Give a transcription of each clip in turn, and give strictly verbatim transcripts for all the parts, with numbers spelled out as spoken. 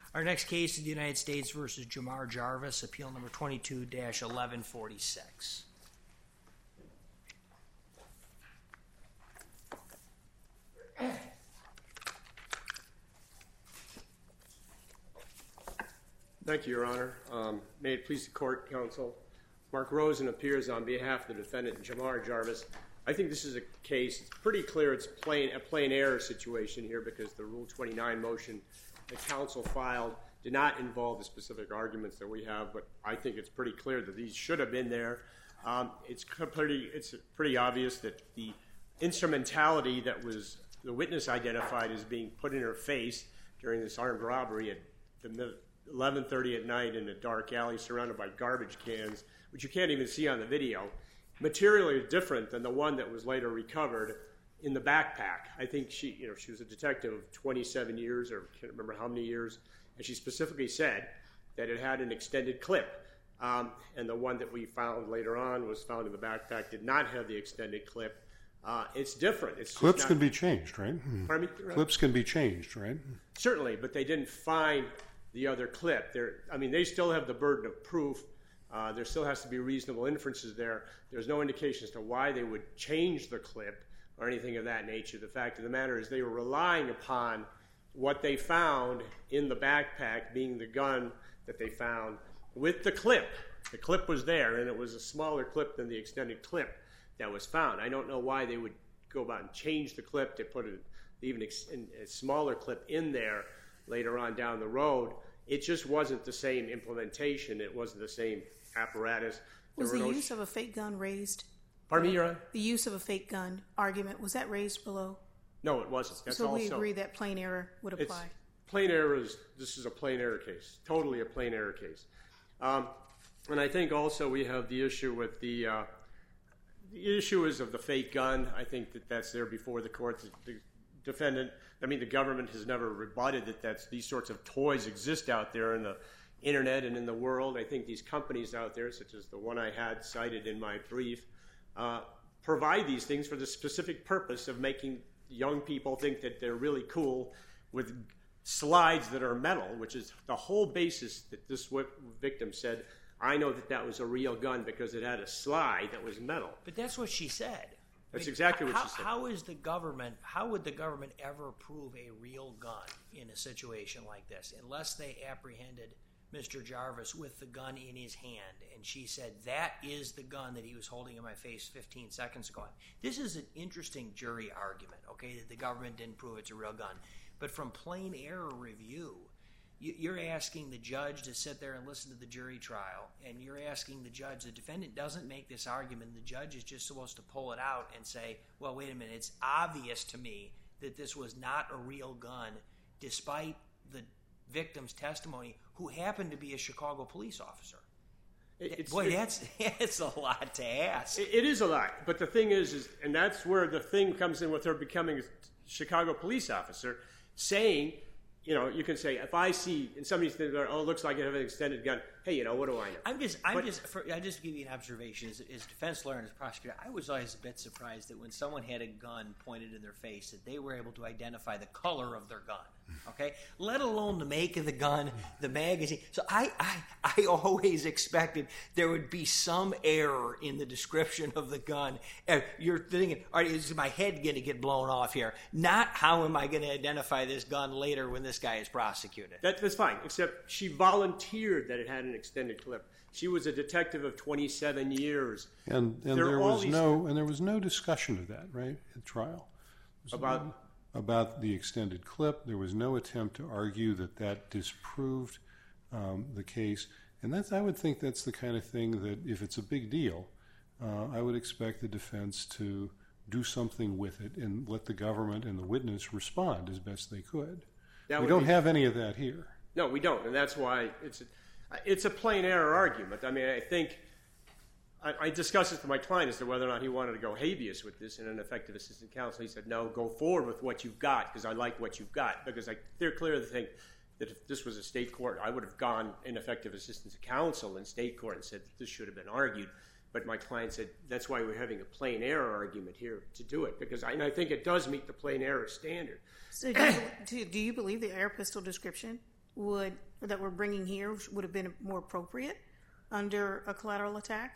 Our next case is the United States versus Jamar Jarvis, appeal number twenty-two dash eleven forty-six. Thank you, Your Honor. Um, may it please the court, counsel. Mark Rosen appears on behalf of the defendant, Jamar Jarvis. I think this is a case, it's pretty clear it's plain, a plain error situation here because the Rule twenty-nine motion the counsel filed did not involve the specific arguments that we have, but I think it's pretty clear that these should have been there. Um, it's pretty, it's pretty obvious that the instrumentality that was the witness identified as being put in her face during this armed robbery at the eleven thirty at night in a dark alley surrounded by garbage cans, which you can't even see on the video, materially different than the one that was later recovered in the backpack. I think she, you know, she was a detective of twenty-seven years, or I can't remember how many years, and she specifically said that it had an extended clip. Um, and the one that we found later on was found in the backpack did not have the extended clip. Uh, it's different. It's Clips not, can be changed, right? Pardon me? Clips can be changed, right? Certainly, but they didn't find the other clip. They're, I mean, they still have the burden of proof. Uh, there still has to be reasonable inferences there. There's no indication as to why they would change the clip or anything of that nature. The fact of the matter is they were relying upon what they found in the backpack, being the gun that they found with the clip. The clip was there, and it was a smaller clip than the extended clip that was found. I don't know why they would go about and change the clip to put an even a smaller clip in there later on down the road. It just wasn't the same implementation. It wasn't the same apparatus. Was the use of a fake gun raised? Pardon me, Your Honor? The use of a fake gun argument, was that raised below? No, it wasn't. That's so we also, agree that plain error would apply? It's, plain error is, this is a plain error case, totally a plain error case. Um, and I think also we have the issue with the, uh, the issue is of the fake gun. I think that that's there before the court. The, the defendant, I mean, the government has never rebutted that that's, these sorts of toys exist out there in the internet and in the world. I think these companies out there, such as the one I had cited in my brief, uh, provide these things for the specific purpose of making young people think that they're really cool with slides that are metal, which is the whole basis that this victim said, I know that that was a real gun because it had a slide that was metal. But that's what she said. That's I mean, exactly what how, she said. How is the government, how would the government ever prove a real gun in a situation like this unless they apprehended Mister Jarvis with the gun in his hand, and she said, that is the gun that he was holding in my face fifteen seconds ago. This is an interesting jury argument, okay, that the government didn't prove it's a real gun. But from plain error review, you're asking the judge to sit there and listen to the jury trial, and you're asking the judge, the defendant doesn't make this argument, the judge is just supposed to pull it out and say, well, wait a minute, it's obvious to me that this was not a real gun, despite the victim's testimony, who happened to be a Chicago police officer. It's, Boy, that's, that's a lot to ask. It, it is a lot, but the thing is, is, and that's where the thing comes in with her becoming a Chicago police officer, saying, you know, you can say, if I see, and somebody's thinking, oh, it looks like I have an extended gun, hey, you know, what do I know? I'm just, I'm but, just, for, I just give you an observation. As, as defense lawyer and as prosecutor, I was always a bit surprised that when someone had a gun pointed in their face, that they were able to identify the color of their gun. Okay, let alone the make of the gun, the magazine. So I, I, I always expected there would be some error in the description of the gun. You're thinking, all right, is my head going to get blown off here? Not how am I going to identify this gun later when this guy is prosecuted? That, that's fine, except she volunteered that it had an extended clip. She was a detective of twenty-seven years. And, and there, there was no and there was no discussion of that, right, at trial? About. No, about the extended clip. There was no attempt to argue that that disproved um, the case. And that's, I would think that's the kind of thing that if it's a big deal, uh, I would expect the defense to do something with it and let the government and the witness respond as best they could. That we don't be, have any of that here. No, we don't. And that's why it's a, it's a plain error argument. I mean, I think I, I discussed it with my client as to whether or not he wanted to go habeas with this in an effective assistant counsel. He said, no, go forward with what you've got because I like what you've got. Because I, they're clear to think that if this was a state court, I would have gone ineffective assistance counsel in state court and said this should have been argued. But my client said that's why we're having a plain error argument here to do it. Because I, and I think it does meet the plain error standard. So do you, do you believe the air pistol description would that we're bringing here would have been more appropriate under a collateral attack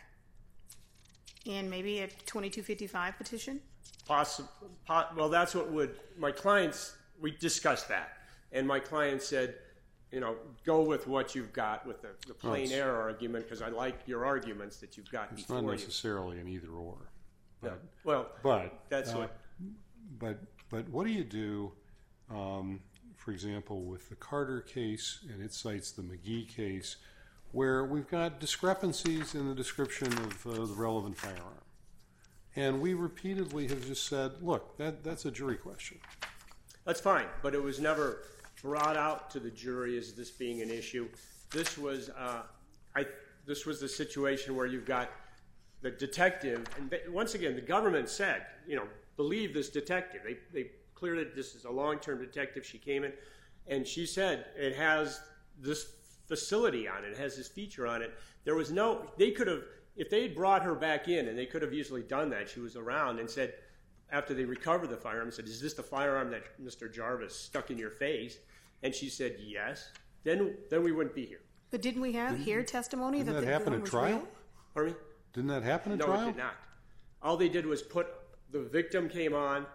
and maybe a twenty-two fifty-five petition? Possible. Po- well, that's what would my clients. We discussed that, and my client said, you know, go with what you've got with the, the plain Well, error argument because I like your arguments that you've got It's before not you. necessarily an either or. But, No. Well, but that's uh, what. But but what do you do, um, for example, with the Carter case, and it cites the McGee case, where we've got discrepancies in the description of uh, the relevant firearm, and we repeatedly have just said, look, that that's a jury question. That's fine, but it was never brought out to the jury as this being an issue. This was, uh, I. This was the situation where you've got the detective, and they, once again, the government said, you know, believe this detective. They they cleared it. This is a long-term detective. She came in, and she said it has this facility on it. It has this feature on it. There was no. They could have, if they had brought her back in, and they could have easily done that. She was around and said, after they recovered the firearm, said, "Is this the firearm that Mister Jarvis stuck in your face?" And she said, "Yes." Then then we wouldn't be here. But didn't we have here testimony Didn't that that the happen gun at was trial? real? Pardon me? Didn't that happen at No, trial? it did not. All they did was put the victim came on,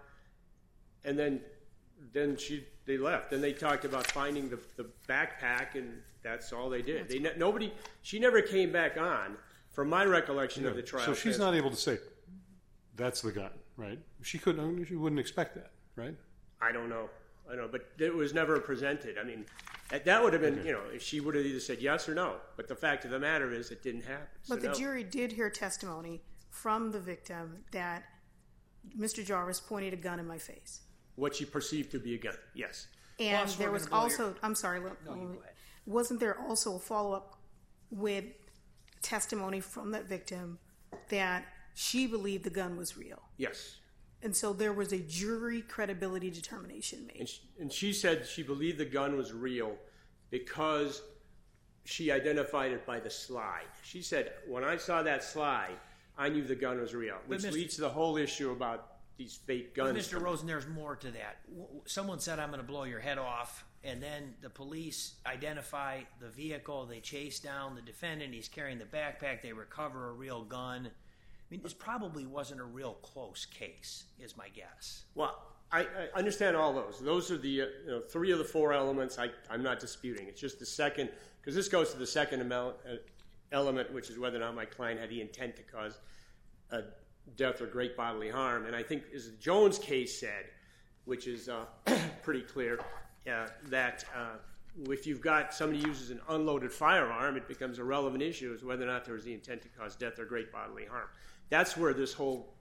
and then then she they left. Then they talked about finding the, the backpack, and that's all they did. They ne- nobody. She never came back on, from my recollection of the trial. So she's not able to say, that's the gun, right? She couldn't. She wouldn't expect that, right? I don't know. I don't know, but it was never presented. I mean, that, that would have been, you know, if she would have either said yes or no. But the fact of the matter is, it didn't happen. So But the no. jury did hear testimony from the victim that Mister Jarvis pointed a gun in my face. What she perceived to be a gun, yes. And Boss, we're there was gonna blow also, your- I'm sorry, look, No, you go ahead. wasn't there also a follow-up with testimony from that victim that she believed the gun was real? Yes. And so there was a jury credibility determination made. And she, and she said she believed the gun was real because she identified it by the slide. She said, when I saw that slide, I knew the gun was real, which Mister leads to the whole issue about these fake But guns. Mister Rosen, there's more to that. W- w- Someone said, I'm going to blow your head off, and then the police identify the vehicle. They chase down the defendant. He's carrying the backpack. They recover a real gun. I mean, this probably wasn't a real close case, is my guess. Well, I, I understand all those. Those are the uh, you know, three of the four elements I, I'm not disputing. It's just the second, because this goes to the second amount, uh, element, which is whether or not my client had the intent to cause a death or great bodily harm. And I think, as the Jones case said, which is uh, pretty clear, uh, that uh, if you've got somebody uses an unloaded firearm, it becomes a relevant issue as whether or not there was the intent to cause death or great bodily harm. That's where this whole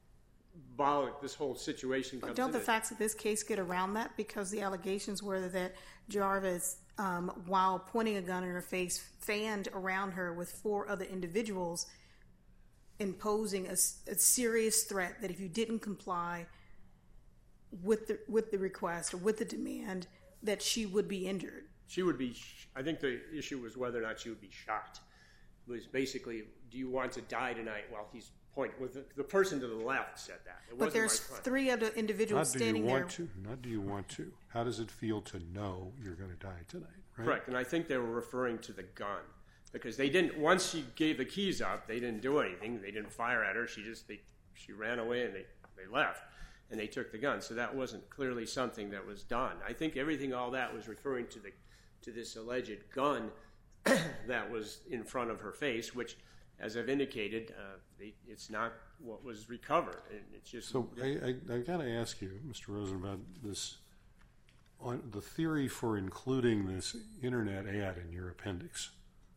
this whole situation comes But don't into the facts of this case get around that? Because the allegations were that Jarvis, um, while pointing a gun in her face, fanned around her with four other individuals, imposing a, a serious threat that if you didn't comply with the with the request or with the demand, that she would be injured. She would be, I think the issue was whether or not she would be shot. It was basically, do you want to die tonight while he's pointing? Well, the, the person to the left said that. It But wasn't there's my client. three other individuals Not do you standing want there. to. Not do you want to. How does it feel to know you're going to die tonight, right? Correct, and I think they were referring to the gun. Because they didn't, once she gave the keys up, they didn't do anything. They didn't fire at her. She just, they, she ran away and they, they left. And they took the gun. So that wasn't clearly something that was done. I think everything, all that was referring to the to this alleged gun that was in front of her face, which, as I've indicated, uh, they, it's not what was recovered. It's just So I, I, I got to ask you, Mister Rosen, about this, on the theory for including this internet ad in your appendix.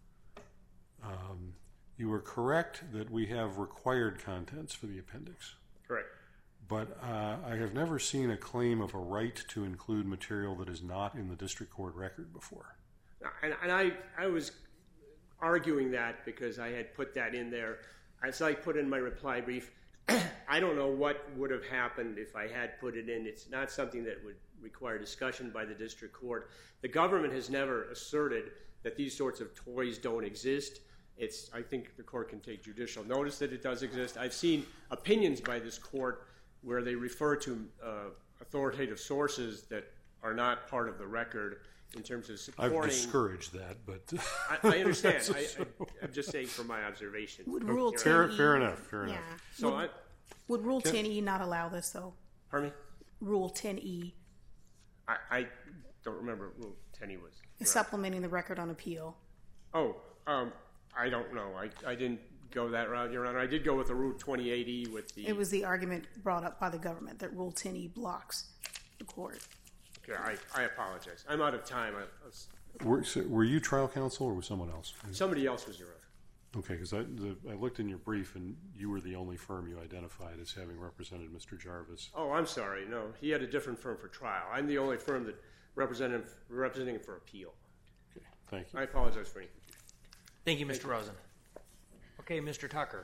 Um, you were correct that we have required contents for the appendix. correct. But uh, I have never seen a claim of a right to include material that is not in the district court record before. And, and I, I was arguing that because I had put that in there. As I put in my reply brief, I don't know what would have happened if I had put it in. It's not something that would require discussion by the district court. The government has never asserted that these sorts of toys don't exist. It's, I think the court can take judicial notice that it does exist. I've seen opinions by this court where they refer to uh, authoritative sources that are not part of the record in terms of I've supporting. discouraged that, but I, I understand. I, I, I'm just saying from my observation. Would Rule fair, ten E, fair enough. Fair yeah. enough. So would, I, would Rule ten E not allow this though? pardon me? Rule ten E, I, I don't remember what Rule ten E was. is supplementing the record on appeal. Oh, um, I don't know. I, I didn't go that route, Your Honor. I did go with the Rule twenty-eight E with the... It was the argument brought up by the government that Rule ten E blocks the court. Okay, I, I apologize. I'm out of time. I, I was, Were, so were you trial counsel or was someone else? somebody else was, Your Honor. Okay, because I, the, I looked in your brief and you were the only firm you identified as having represented Mister Jarvis. Oh, I'm sorry. No, he had a different firm for trial. I'm the only firm that represented him, representing him for appeal. Okay, thank you. I apologize for any confusion. Thank you, Mister Rosen. Okay, Mister Tucker.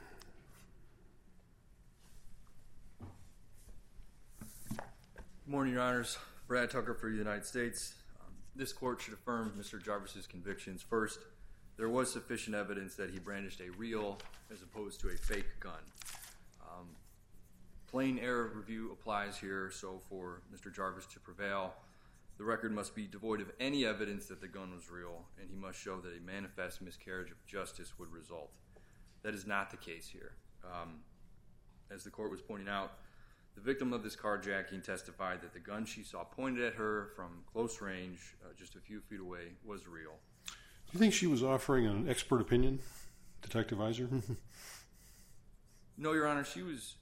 Good morning, Your Honors. Brad Tucker for the United States. Um, this court should affirm Mister Jarvis's convictions. First, there was sufficient evidence that he brandished a real as opposed to a fake gun. Um, plain error review applies here, so for Mister Jarvis to prevail, the record must be devoid of any evidence that the gun was real, and he must show that a manifest miscarriage of justice would result. That is not the case here. Um, as the court was pointing out, the victim of this carjacking testified that the gun she saw pointed at her from close range, uh, just a few feet away, was real. Do you think she was offering an expert opinion, Detective Iser? No, Your Honor, she was,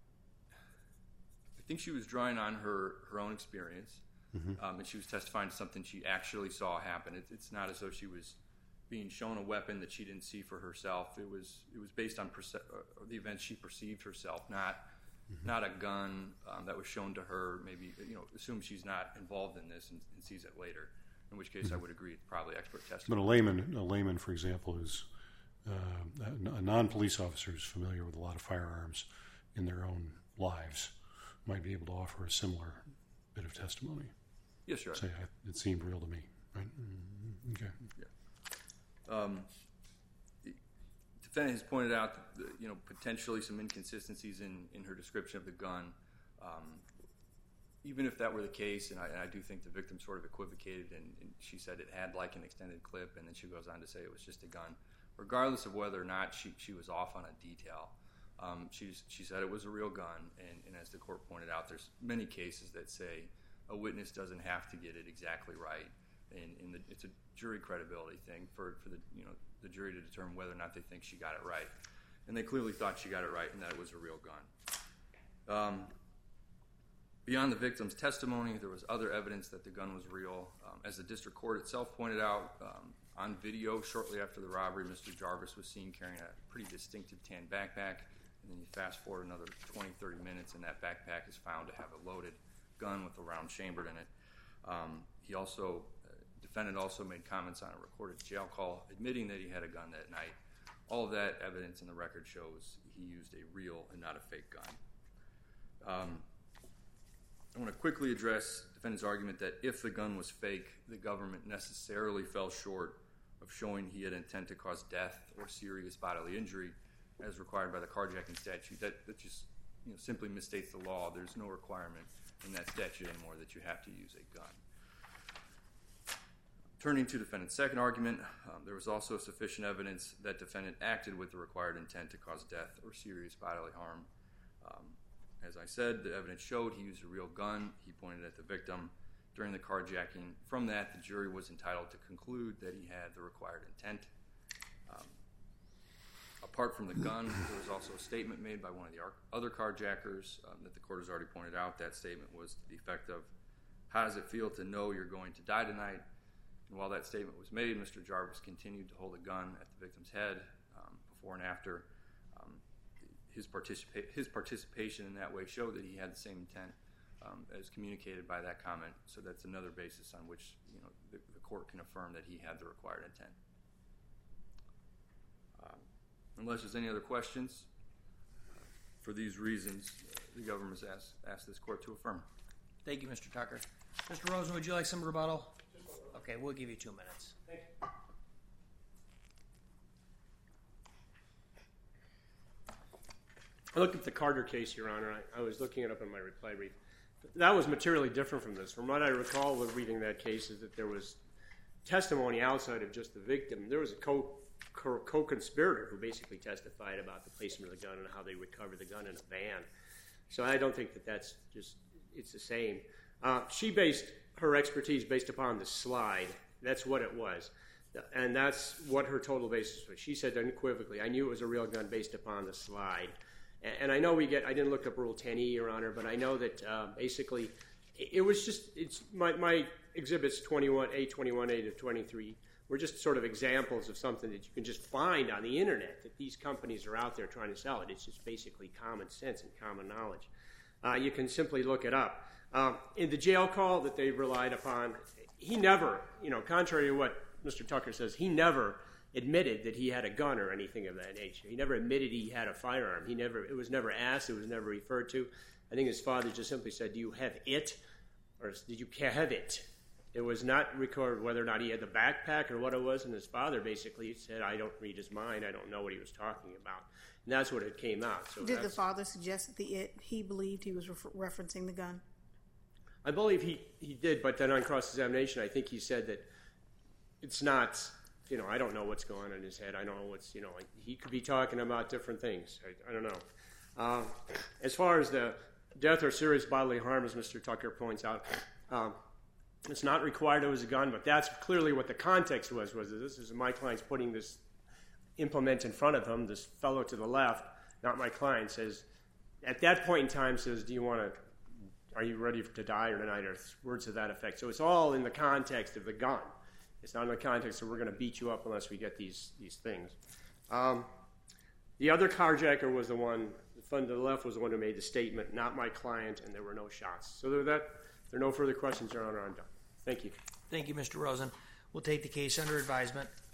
I think she was drawing on her, her own experience, mm-hmm. um, and she was testifying to something she actually saw happen. It, it's not as though she was being shown a weapon that she didn't see for herself. It was it was based on perce- uh, the events she perceived herself, not mm-hmm. not a gun um, that was shown to her. Maybe, you know, assume she's not involved in this and, and sees it later. In which case, mm-hmm. I would agree it's probably expert testimony. But a layman, a layman, for example, who's uh, a non-police officer who's familiar with a lot of firearms in their own lives might be able to offer a similar bit of testimony. Yes, Your Honor. Say, it seemed real to me, right? Mm-hmm. Okay. Yeah. Um, the defendant has pointed out, that, you know, potentially some inconsistencies in, in her description of the gun. Um, even if that were the case, and I, and I do think the victim sort of equivocated, and, and she said it had like an extended clip, and then she goes on to say it was just a gun. Regardless of whether or not she, she was off on a detail, um, she's, she said it was a real gun, and, and as the court pointed out, there's many cases that say a witness doesn't have to get it exactly right. And, and the, it's a jury credibility thing for, for the you know the jury to determine whether or not they think she got it right, and they clearly thought she got it right and that it was a real gun. Um, beyond the victim's testimony, there was other evidence that the gun was real. Um, as the district court itself pointed out, um, on video shortly after the robbery, Mister Jarvis was seen carrying a pretty distinctive tan backpack, and then you fast forward another twenty, thirty minutes, and that backpack is found to have a loaded gun with a round chambered in it. Um, he also defendant also made comments on a recorded jail call admitting that he had a gun that night. All of that evidence in the record shows he used a real and not a fake gun. Um, I want to quickly address the defendant's argument that if the gun was fake, the government necessarily fell short of showing he had intent to cause death or serious bodily injury as required by the carjacking statute. That, that just you know, simply misstates the law. There's no requirement in that statute anymore that you have to use a gun. Turning to defendant's second argument, um, there was also sufficient evidence that defendant acted with the required intent to cause death or serious bodily harm. Um, as I said, the evidence showed he used a real gun. He pointed at the victim during the carjacking. From that, the jury was entitled to conclude that he had the required intent. Um, apart from the gun, there was also a statement made by one of the other carjackers um, that the court has already pointed out. That statement was to the effect of, "How does it feel to know you're going to die tonight?" And while that statement was made, Mister Jarvis continued to hold a gun at the victim's head um, before and after. Um, his, participa- his participation in that way showed that he had the same intent um, as communicated by that comment. So that's another basis on which you know the, the court can affirm that he had the required intent. Um, unless there's any other questions, uh, for these reasons, uh, the government has asked, asked this court to affirm. Thank you, Mister Tucker. Mister Rosen, would you like some rebuttal? Okay, we'll give you two minutes. Thank you. I looked at the Carter case, Your Honor. I, I was looking it up in my reply brief. that was materially different from this. From what I recall with reading that case is that there was testimony outside of just the victim. There was a co- co- co-conspirator who basically testified about the placement of the gun and how they recovered the gun in a van. So I don't think that that's just, it's the same. Uh, she based her expertise based upon the slide. That's what it was. And that's what her total basis was. She said unequivocally, I knew it was a real gun based upon the slide. And, and I know we get, I didn't look up Rule ten E, Your Honor, but I know that uh, basically it, it was just, it's my, my exhibits twenty-one A, twenty-one A to twenty-three were just sort of examples of something that you can just find on the internet that these companies are out there trying to sell it. It's just basically common sense and common knowledge. Uh, you can simply look it up. Um, in the jail call that they relied upon, he never, you know, contrary to what Mister Tucker says, he never admitted that he had a gun or anything of that nature. He never admitted he had a firearm. He never, it was never asked. It was never referred to. I think his father just simply said, do you have it? Or did you have it? It was not recorded whether or not he had the backpack or what it was, and his father basically said, I don't read his mind. I don't know what he was talking about. And that's what it came out. So did the father suggest that the it, he believed he was refer- referencing the gun? I believe he, he did, but then on cross-examination, I think he said that it's not, you know, I don't know what's going on in his head. I don't know what's, you know, like he could be talking about different things. I, I don't know. Uh, as far as the death or serious bodily harm, as Mister Tucker points out, um, it's not required it was a gun, but that's clearly what the context was, was that this is my client's putting this implement in front of him. This fellow to the left, not my client, says, at that point in time, says, do you want to, are you ready to die or tonight, or words to that effect. So it's all in the context of the gun. It's not in the context of we're going to beat you up unless we get these these things. Um, the other carjacker was the one, the friend to the left was the one who made the statement, not my client, and there were no shots. So there, that, there are no further questions, Your Honor. I'm done. Thank you. Thank you, Mister Rosen. We'll take the case under advisement.